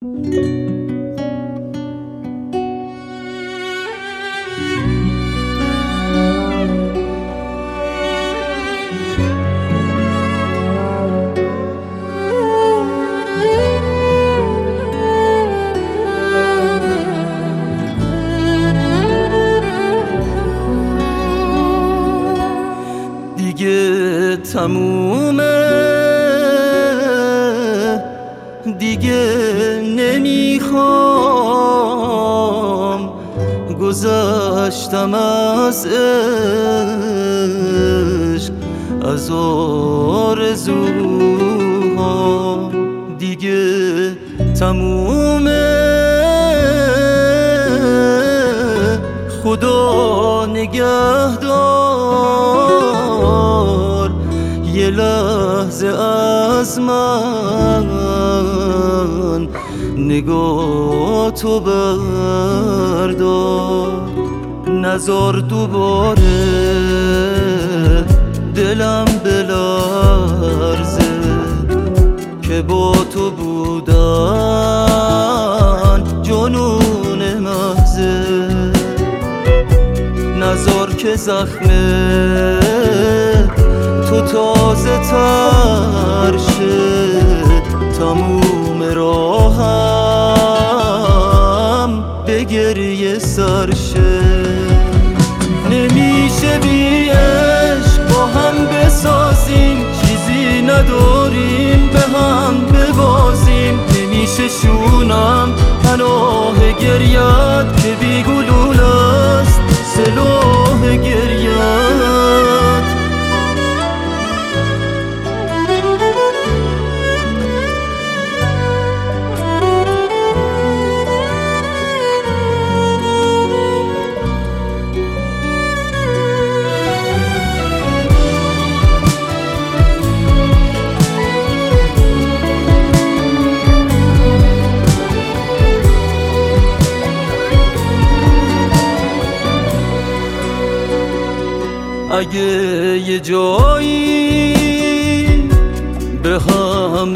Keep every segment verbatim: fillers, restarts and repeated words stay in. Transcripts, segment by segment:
دیگه تمومه، دیگه نمیخوام، گذشتم از عشق، از آرزوها. دیگه تمومه، خدا نگهدار، یه لحظه از من نگاه تو بردار. نزار دوباره دلم بلرزه که با تو بودن جنون محضه. نزار که زخم تو تازه تر شه، تموم راهم به گریه سر شه. نمیشه بی عشق با هم بسازیم، چیزی نداریم به هم ببازیم. نمیشه شونم پناه گریت که بی گلول است سلاح گریت. اگه یه جایی به هم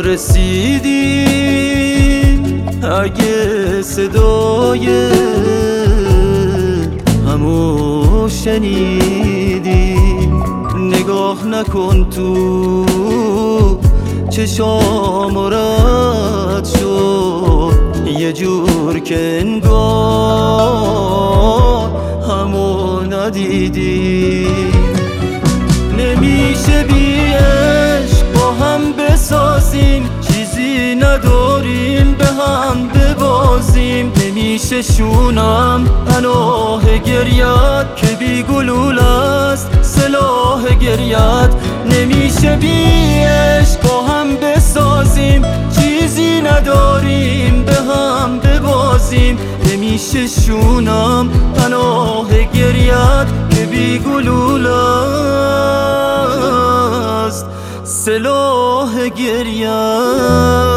رسیدیم، اگه صدای همو شنیدیم، نگاه نکن تو چشام رد شد یه جور که انگار همو ندیدی. نمیشه بی عشق با هم بسازیم، چیزی نداریم به هم ببازیم. نمیشه شونم پناه گریت که بی گلول است سلاح گریت. نمیشه بی عشق با هم بسازیم، چیزی نداریم به هم ببازیم. نمیشه شونم پناه گریت که بی گلول است سلاح گریت.